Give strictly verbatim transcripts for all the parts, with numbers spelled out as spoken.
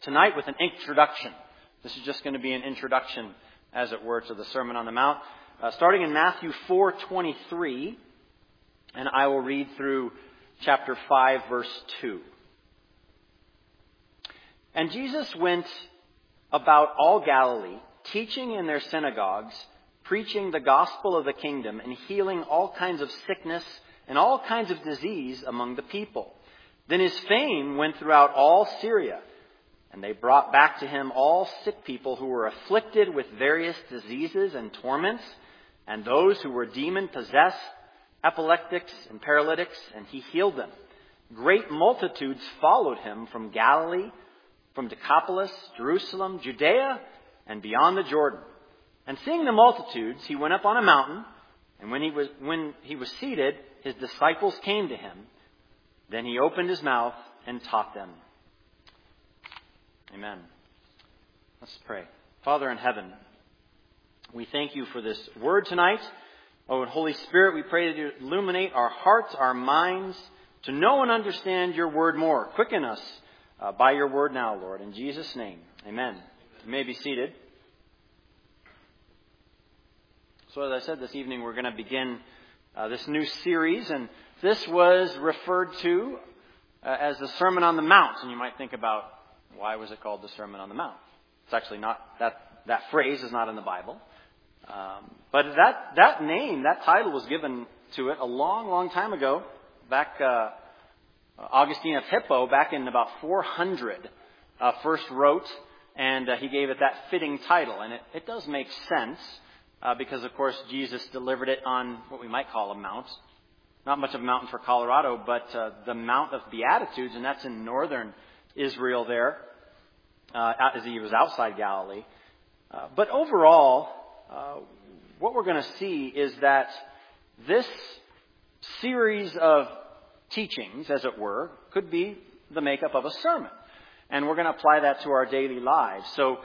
tonight with an introduction. This is just going to be an introduction, as it were, to the Sermon on the Mount. Uh, starting in Matthew four twenty-three, and I will read through chapter five, verse two. And Jesus went about all Galilee, teaching in their synagogues, preaching the gospel of the kingdom, and healing all kinds of sickness and all kinds of disease among the people. Then his fame went throughout all Syria, and they brought back to him all sick people who were afflicted with various diseases and torments, and those who were demon-possessed, epileptics and paralytics, and he healed them. Great multitudes followed him from Galilee, from Decapolis, Jerusalem, Judea, and beyond the Jordan. And seeing the multitudes, he went up on a mountain, and when he was when he was seated, his disciples came to him. Then he opened his mouth and taught them. Amen. Let's pray. Father in heaven, we thank you for this word tonight. Oh, and Holy Spirit, we pray that you illuminate our hearts, our minds, to know and understand your word more. Quicken us uh, by your word now, Lord. In Jesus' name, amen. You may be seated. So as I said, this evening we're going to begin uh, this new series, and this was referred to uh, as the Sermon on the Mount. And you might think about, why was it called the Sermon on the Mount? It's actually not, that, that phrase is not in the Bible. Um, but that, that name, that title was given to it a long, long time ago, back, uh, Augustine of Hippo, back in about four hundred, uh, first wrote, and uh, he gave it that fitting title. And it, it does make sense. Uh, because, of course, Jesus delivered it on what we might call a mount. Not much of a mountain for Colorado, but uh, the Mount of Beatitudes, and that's in northern Israel there, uh, as he was outside Galilee. Uh, but overall, uh, what we're going to see is that this series of teachings, as it were, could be the makeup of a sermon. And we're going to apply that to our daily lives. So,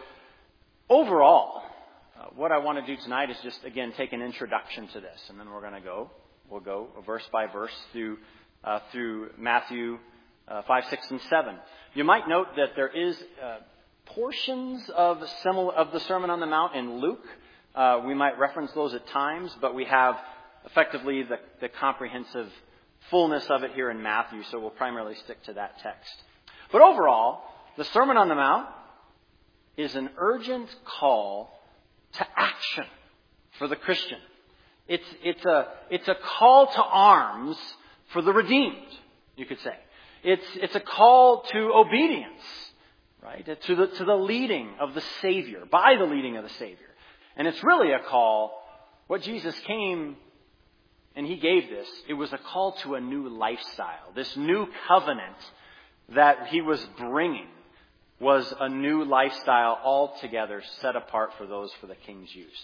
overall, Uh, what I want to do tonight is just, again, take an introduction to this. And then we're going to go, we'll go verse by verse through uh, through Matthew uh, five, six, and seven. You might note that there is uh, portions of similar of the Sermon on the Mount in Luke. Uh, we might reference those at times, but we have effectively the, the comprehensive fullness of it here in Matthew, so we'll primarily stick to that text. But overall, the Sermon on the Mount is an urgent call to action for the Christian. It's, it's, a, it's a call to arms for the redeemed, you could say. It's, it's a call to obedience, right? To the, to the leading of the Savior, by the leading of the Savior. And it's really a call, what Jesus came and he gave this, it was a call to a new lifestyle. This new covenant that he was bringing was a new lifestyle altogether set apart for those for the King's use.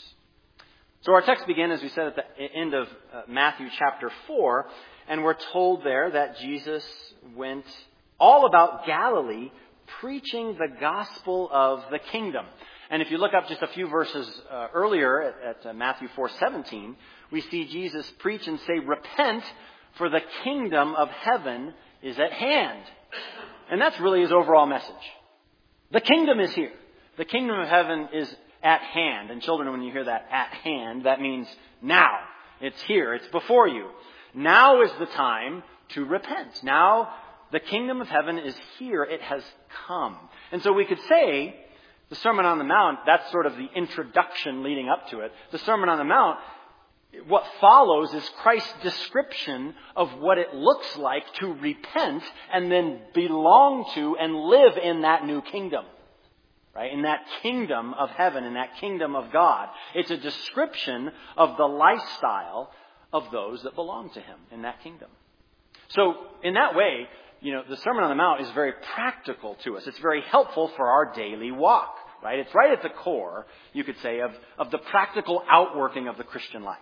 So our text begins, as we said, at the end of uh, Matthew chapter four, and we're told there that Jesus went all about Galilee preaching the gospel of the kingdom. And if you look up just a few verses uh, earlier at, at uh, Matthew four seventeen, we see Jesus preach and say, "Repent, for the kingdom of heaven is at hand." And that's really his overall message. The kingdom is here. The kingdom of heaven is at hand. And children, when you hear that at hand, that means now. It's here. It's before you. Now is the time to repent. Now the kingdom of heaven is here. It has come. And so we could say the Sermon on the Mount, that's sort of the introduction leading up to it. The Sermon on the Mount, what follows is Christ's description of what it looks like to repent and then belong to and live in that new kingdom. Right? In that kingdom of heaven, in that kingdom of God. It's a description of the lifestyle of those that belong to him in that kingdom. So in that way, you know, the Sermon on the Mount is very practical to us. It's very helpful for our daily walk. Right? It's right at the core, you could say, of, of the practical outworking of the Christian life.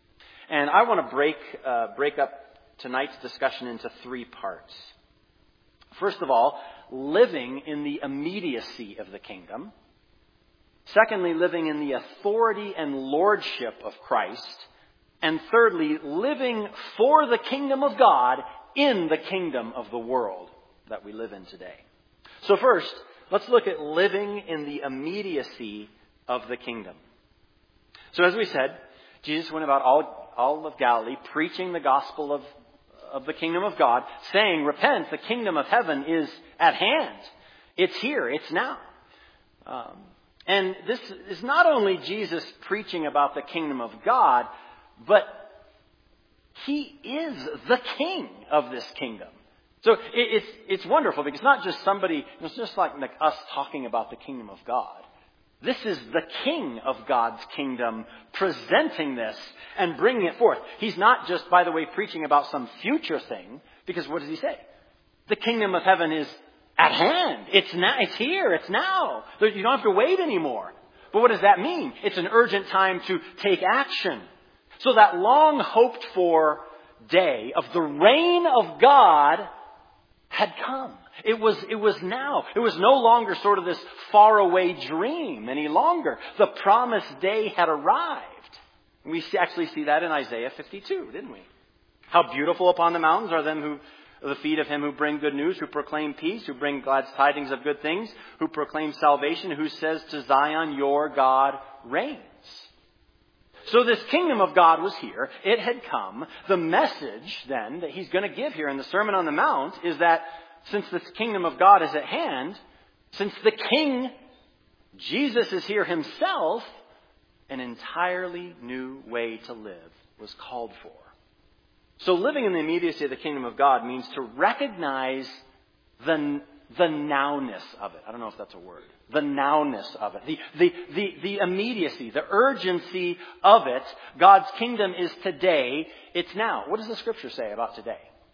And I want to break uh, break up tonight's discussion into three parts. First of all, living in the immediacy of the kingdom. Secondly, living in the authority and lordship of Christ. And thirdly, living for the kingdom of God in the kingdom of the world that we live in today. So first, let's look at living in the immediacy of the kingdom. So as we said, Jesus went about all, all of Galilee preaching the gospel of, of the kingdom of God, saying, repent, the kingdom of heaven is at hand. It's here, it's now. Um, and this is not only Jesus preaching about the kingdom of God, but he is the king of this kingdom. So it, it's it's wonderful because it's not just somebody, it's just like, like us talking about the kingdom of God. This is the king of God's kingdom presenting this and bringing it forth. He's not just, by the way, preaching about some future thing, because what does he say? The kingdom of heaven is at hand. It's now. It's here. It's now. You don't have to wait anymore. But what does that mean? It's an urgent time to take action. So that long hoped for day of the reign of God had come. It was, it was now. It was no longer sort of this faraway dream any longer. The promised day had arrived. We actually see that in Isaiah fifty-two, didn't we? How beautiful upon the mountains are them who, the feet of him who bring good news, who proclaim peace, who bring glad tidings of good things, who proclaim salvation, who says to Zion, your God reigns. So this kingdom of God was here. It had come. The message then that he's going to give here in the Sermon on the Mount is that since this kingdom of God is at hand, since the king, Jesus, is here himself, an entirely new way to live was called for. So living in the immediacy of the kingdom of God means to recognize the, the nowness of it. I don't know if that's a word. The nowness of it. The, the, the, the immediacy, the urgency of it. God's kingdom is today. It's now. What does the scripture say about today?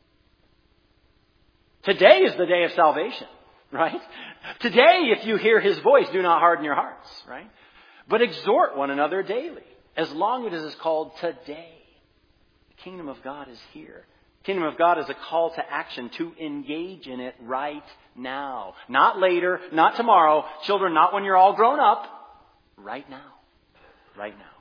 Today is the day of salvation, right? Today, if you hear his voice, do not harden your hearts, right? But exhort one another daily, as long as it is called today. The kingdom of God is here. The kingdom of God is a call to action, to engage in it right now. Not later, not tomorrow. Children, not when you're all grown up. Right now. Right now.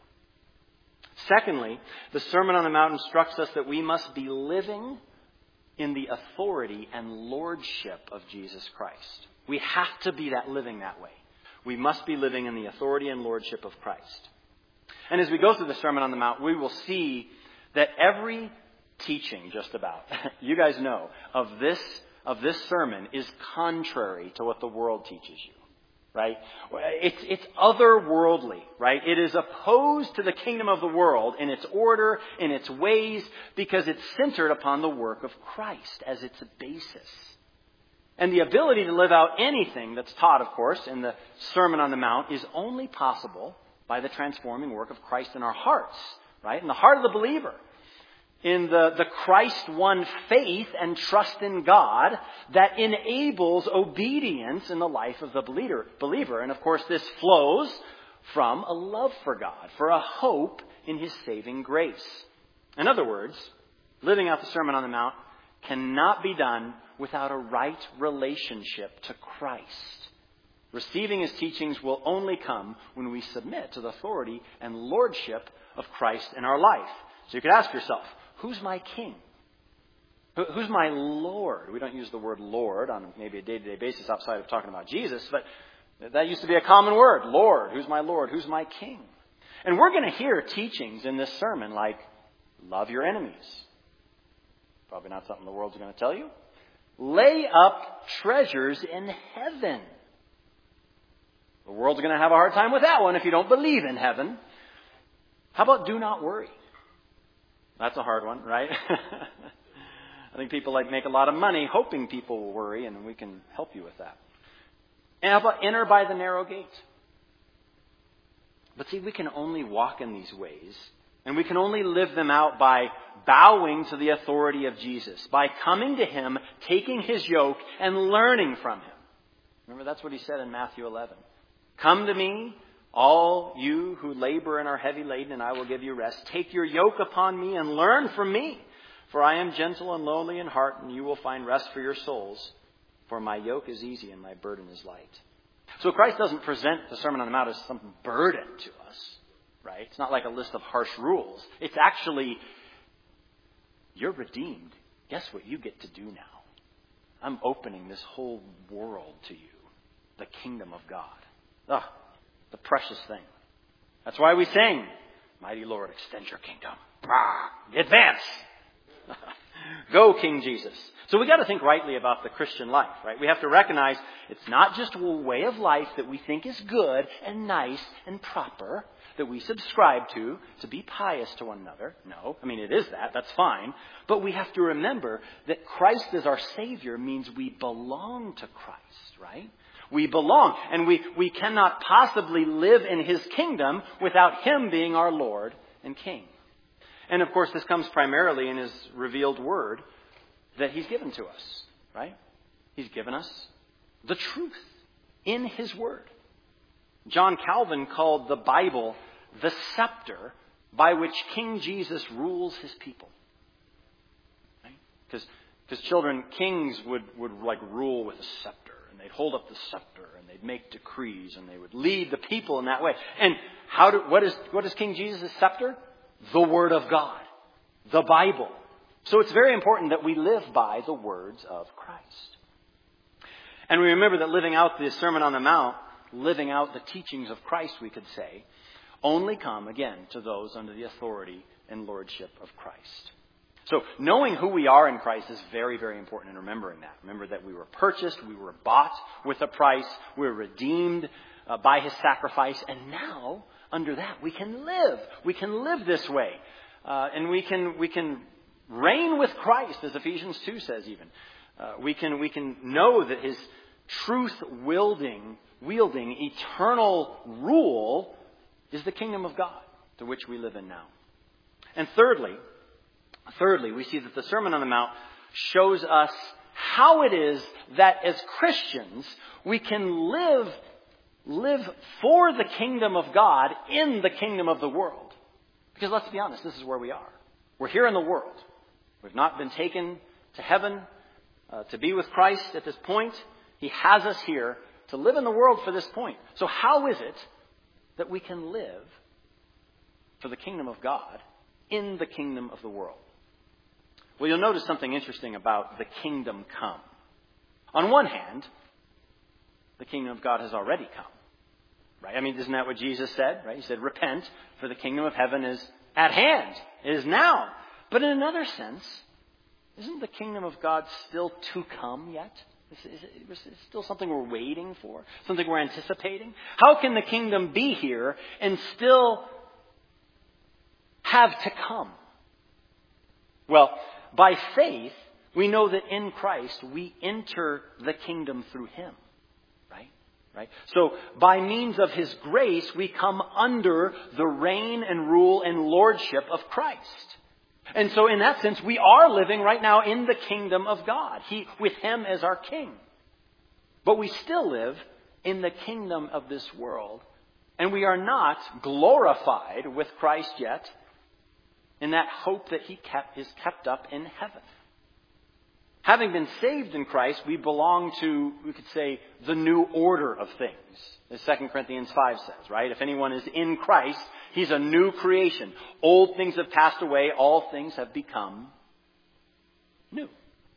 Secondly, the Sermon on the Mount instructs us that we must be living in the authority and lordship of Jesus Christ. We have to be that living that way. We must be living in the authority and lordship of Christ. And as we go through the Sermon on the Mount, we will see that every teaching, just about, you guys know, of this, of this sermon is contrary to what the world teaches you. Right? It's, it's otherworldly, right? It is opposed to the kingdom of the world in its order, in its ways, because it's centered upon the work of Christ as its basis. And the ability to live out anything that's taught, of course, in the Sermon on the Mount is only possible by the transforming work of Christ in our hearts, right? In the heart of the believer. In the, the Christ-won faith and trust in God that enables obedience in the life of the believer. believer. And of course, this flows from a love for God, for a hope in his saving grace. In other words, living out the Sermon on the Mount cannot be done without a right relationship to Christ. Receiving his teachings will only come when we submit to the authority and lordship of Christ in our life. So you could ask yourself, who's my king? Who's my Lord? We don't use the word Lord on maybe a day-to-day basis outside of talking about Jesus, but that used to be a common word. Lord. Who's my Lord? Who's my king? And we're going to hear teachings in this sermon like, love your enemies. Probably not something the world's going to tell you. Lay up treasures in heaven. The world's going to have a hard time with that one if you don't believe in heaven. How about do not worry? That's a hard one, right? I think people like make a lot of money hoping people will worry, and we can help you with that. And how about enter by the narrow gate? But see, we can only walk in these ways, and we can only live them out by bowing to the authority of Jesus, by coming to him, taking his yoke, and learning from him. Remember, that's what he said in Matthew eleven. Come to me, all you who labor and are heavy laden, and I will give you rest. Take your yoke upon me and learn from me. For I am gentle and lowly in heart, and you will find rest for your souls. For my yoke is easy and my burden is light. So Christ doesn't present the Sermon on the Mount as some burden to us, right? It's not like a list of harsh rules. It's actually, you're redeemed. Guess what you get to do now? I'm opening this whole world to you. the kingdom of God. Ah, the precious thing. That's why we sing, Mighty Lord, extend your kingdom. Ah, advance. Go, King Jesus. So we got to think rightly about the Christian life, right? We have to recognize it's not just a way of life that we think is good and nice and proper, that we subscribe to, to be pious to one another. No, I mean, it is that. That's fine. But we have to remember that Christ as our Savior means we belong to Christ, right? We belong. And we, we cannot possibly live in His kingdom without Him being our Lord and King. And of course, this comes primarily in His revealed word that He's given to us, right? He's given us the truth in His word. John Calvin called the Bible the scepter by which King Jesus rules His people. Right? Because because children, kings would, would like rule with a scepter. And they'd hold up the scepter and they'd make decrees and they would lead the people in that way. And how do, what is what is King Jesus' scepter? The Word of God. The Bible. So it's very important that we live by the words of Christ. And we remember that living out the Sermon on the Mount, living out the teachings of Christ, we could say, only come, again, to those under the authority and lordship of Christ. So knowing who we are in Christ is very, very important in remembering that. Remember that we were purchased, we were bought with a price, we were redeemed uh, by His sacrifice, and now, under that, we can live. We can live this way. Uh, and we can we can reign with Christ, as Ephesians two says even. Uh, we can we can know that His truth-wielding, wielding, eternal rule is the kingdom of God, to which we live in now. And thirdly, thirdly, we see that the Sermon on the Mount shows us how it is that as Christians we can live live for the kingdom of God in the kingdom of the world. Because let's be honest, this is where we are. We're here in the world. We've not been taken to heaven uh, to be with Christ at this point. He has us here to live in the world for this point. So how is it that we can live for the kingdom of God in the kingdom of the world? Well, you'll notice something interesting about the kingdom come. On one hand, the kingdom of God has already come. Right? I mean, isn't that what Jesus said? Right? He said, repent, for the kingdom of heaven is at hand. It is now. But in another sense, isn't the kingdom of God still to come yet? Is, is, is it still something we're waiting for? Something we're anticipating? How can the kingdom be here and still have to come? Well, by faith, we know that in Christ we enter the kingdom through Him. Right? So by means of His grace, we come under the reign and rule and lordship of Christ. And so in that sense, we are living right now in the kingdom of God. He, with Him as our King. But we still live in the kingdom of this world. And we are not glorified with Christ yet in that hope that He kept, is kept up in heaven. Having been saved in Christ, we belong to, we could say, the new order of things. As Second Corinthians five says, right? If anyone is in Christ, he's a new creation. Old things have passed away. All things have become new.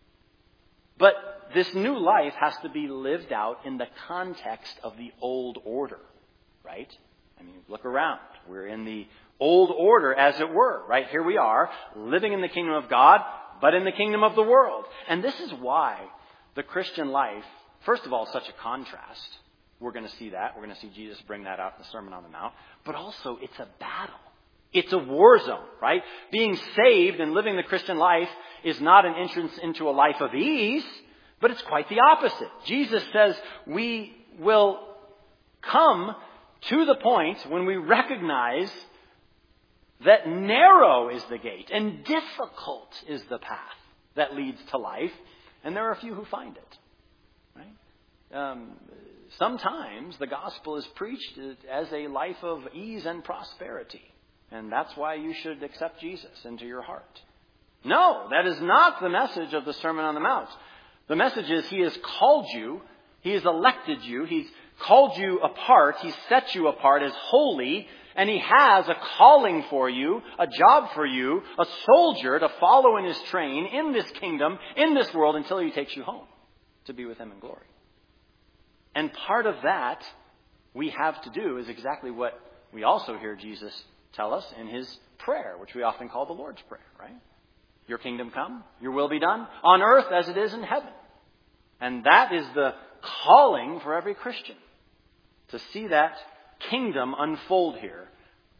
But this new life has to be lived out in the context of the old order, right? I mean, look around. We're in the old order, as it were, right? Here we are, living in the kingdom of God, but in the kingdom of the world. And this is why the Christian life, first of all, is such a contrast. We're going to see that. We're going to see Jesus bring that out in the Sermon on the Mount. But also, it's a battle. It's a war zone, right? Being saved and living the Christian life is not an entrance into a life of ease, but it's quite the opposite. Jesus says we will come to the point when we recognize that narrow is the gate and difficult is the path that leads to life. And there are a few who find it. Right? Um, sometimes the gospel is preached as a life of ease and prosperity. And that's why you should accept Jesus into your heart. No, that is not the message of the Sermon on the Mount. The message is He has called you. He has elected you. He's called you apart. He's set you apart as holy. And He has a calling for you, a job for you, a soldier to follow in His train in this kingdom, in this world, until He takes you home to be with Him in glory. And part of that we have to do is exactly what we also hear Jesus tell us in his prayer, which we often call the Lord's Prayer, right? Your kingdom come, your will be done, on earth as it is in heaven. And that is the calling for every Christian, to see that kingdom unfold here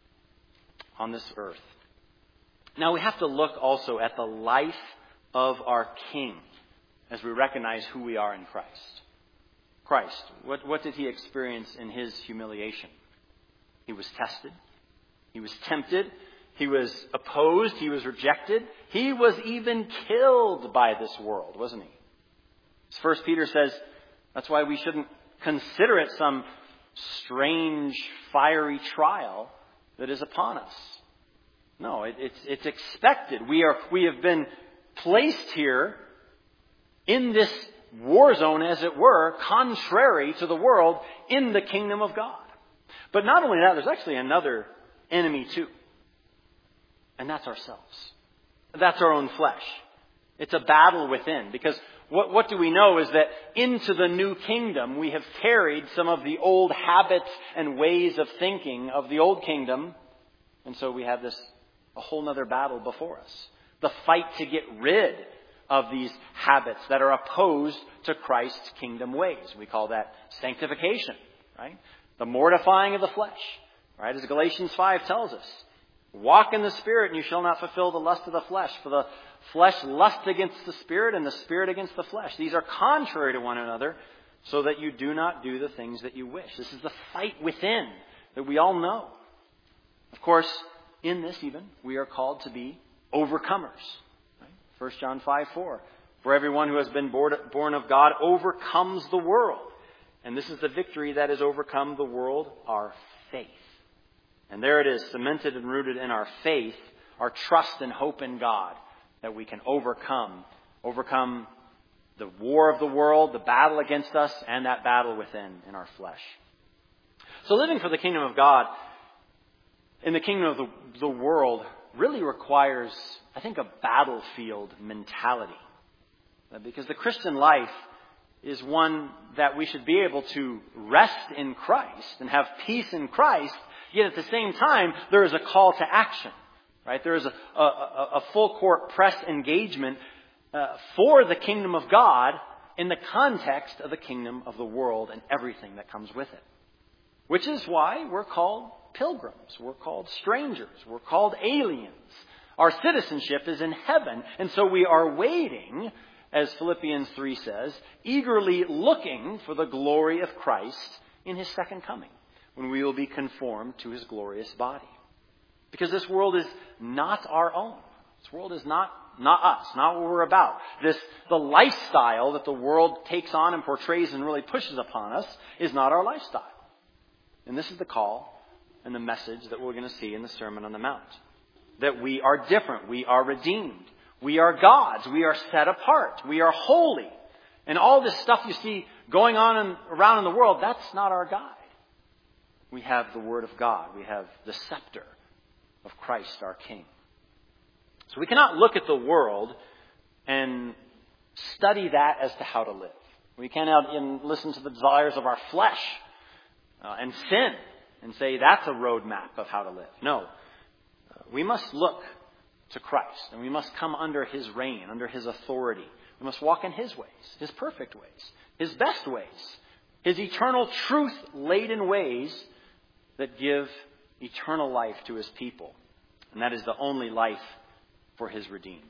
on this earth. Now we have to look also at the life of our King as we recognize who we are in Christ. Christ, what, what did he experience in his humiliation? He was tested. He was tempted. He was opposed. He was rejected. He was even killed by this world, wasn't he? As First Peter says, that's why we shouldn't consider it some strange, fiery trial that is upon us. No, it, it's, it's expected. We are, we have been placed here in this war zone, as it were, contrary to the world, in the kingdom of God. But not only that, there's actually another enemy too. And that's ourselves. That's our own flesh. It's a battle within. Because what, what do we know is that into the new kingdom, we have carried some of the old habits and ways of thinking of the old kingdom. And so we have this, a whole other battle before us. The fight to get rid of these habits that are opposed to Christ's kingdom ways. We call that sanctification, right? The mortifying of the flesh, right? As Galatians five tells us. Walk in the Spirit, and you shall not fulfill the lust of the flesh. For the flesh lusts against the Spirit, and the Spirit against the flesh. These are contrary to one another, so that you do not do the things that you wish. This is the fight within that we all know. Of course, in this even, we are called to be overcomers. Right? First John five four. For everyone who has been born of God overcomes the world. And this is the victory that has overcome the world, our faith. And there it is, cemented and rooted in our faith, our trust and hope in God, that we can overcome, overcome the war of the world, the battle against us, and that battle within, in our flesh. So living for the kingdom of God, in the kingdom of the, the world, really requires, I think, a battlefield mentality. Because the Christian life is one that we should be able to rest in Christ and have peace in Christ. Yet at the same time, there is a call to action, right? There is a, a, a full court press engagement uh, for the kingdom of God in the context of the kingdom of the world and everything that comes with it. Which is why we're called pilgrims. We're called strangers. We're called aliens. Our citizenship is in heaven. And so we are waiting, as Philippians three says, eagerly looking for the glory of Christ in his second coming, when we will be conformed to his glorious body. Because this world is not our own. This world is not, not us, not what we're about. This, the lifestyle that the world takes on and portrays and really pushes upon us is not our lifestyle. And this is the call and the message that we're going to see in the Sermon on the Mount. That we are different. We are redeemed. We are God's. We are set apart. We are holy. And all this stuff you see going on in, around in the world, that's not our guide. We have the Word of God. We have the scepter of Christ, our King. So we cannot look at the world and study that as to how to live. We cannot even listen to the desires of our flesh uh, and sin and say that's a roadmap of how to live. No. Uh, we must look to Christ, and we must come under his reign, under his authority. We must walk in his ways, his perfect ways, his best ways, his eternal truth-laden ways that give eternal life to his people. And that is the only life for his redeemed.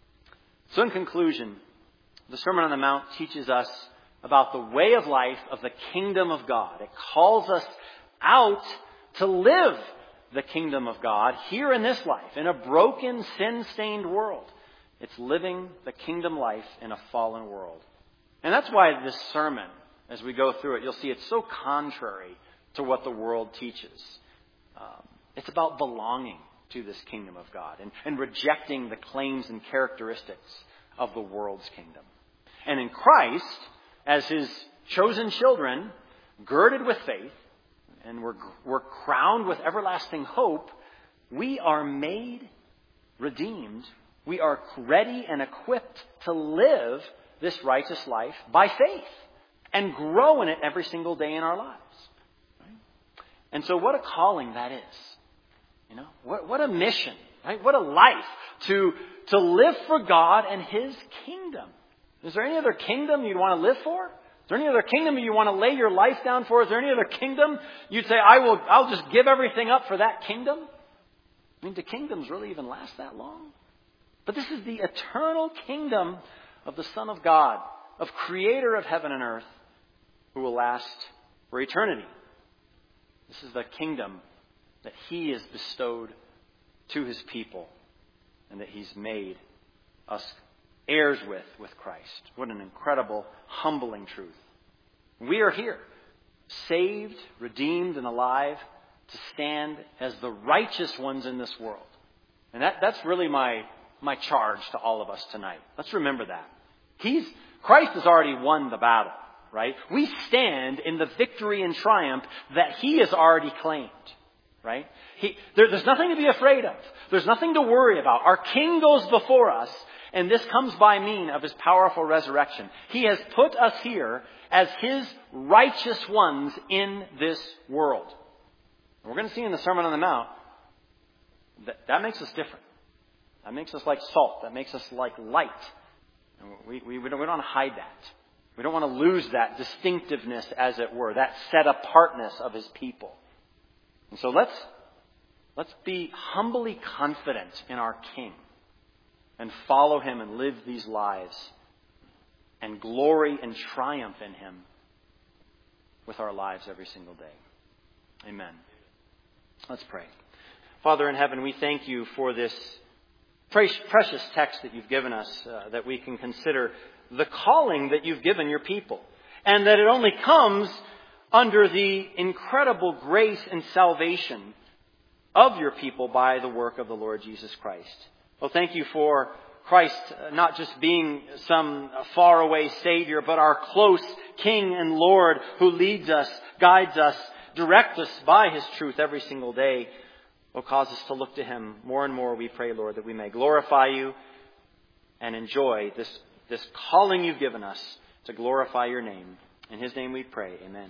So in conclusion, the Sermon on the Mount teaches us about the way of life of the kingdom of God. It calls us out to live the kingdom of God here in this life, in a broken, sin-stained world. It's living the kingdom life in a fallen world. And that's why this sermon, as we go through it, you'll see it's so contrary to what the world teaches. Um, it's about belonging to this kingdom of God and, and rejecting the claims and characteristics of the world's kingdom. And in Christ, as his chosen children, girded with faith, and we're, we're crowned with everlasting hope, we are made redeemed. We are ready and equipped to live this righteous life by faith. and grow in it every single day in our lives. Right? And so what a calling that is. You know, what, what a mission, right? What a life to, to live for God and His kingdom. Is there any other kingdom you'd want to live for? Is there any other kingdom you want to lay your life down for? Is there any other kingdom you'd say, I will, I'll just give everything up for that kingdom? I mean, do kingdoms really even last that long? But this is the eternal kingdom of the Son of God, of Creator of heaven and earth, who will last for eternity. This is the kingdom that He has bestowed to His people and that He's made us heirs with, with Christ. What an incredible, humbling truth. We are here, saved, redeemed, and alive to stand as the righteous ones in this world. And that, that's really my, my charge to all of us tonight. Let's remember that. He's, Christ has already won the battle, right? We stand in the victory and triumph that He has already claimed. Right? He, there, there's nothing to be afraid of. There's nothing to worry about. Our King goes before us, and this comes by mean of His powerful resurrection. He has put us here as His righteous ones in this world. We're going to see in the Sermon on the Mount that that makes us different. That makes us like salt. That makes us like light. And we, we, we don't, we don't want to hide that. We don't want to lose that distinctiveness, as it were, that set apartness of His people. And so let's, let's be humbly confident in our King and follow Him and live these lives and glory and triumph in Him with our lives every single day. Amen. Let's pray. Father in heaven, we thank You for this precious text that You've given us, uh, that we can consider the calling that You've given Your people, and that it only comes under the incredible grace and salvation of Your people by the work of the Lord Jesus Christ. Well, thank You for Christ not just being some faraway Savior, but our close King and Lord who leads us, guides us, directs us by His truth every single day. Will cause us to look to Him more and more, we pray, Lord, that we may glorify You and enjoy this, this calling You've given us to glorify Your name. In His name we pray. Amen.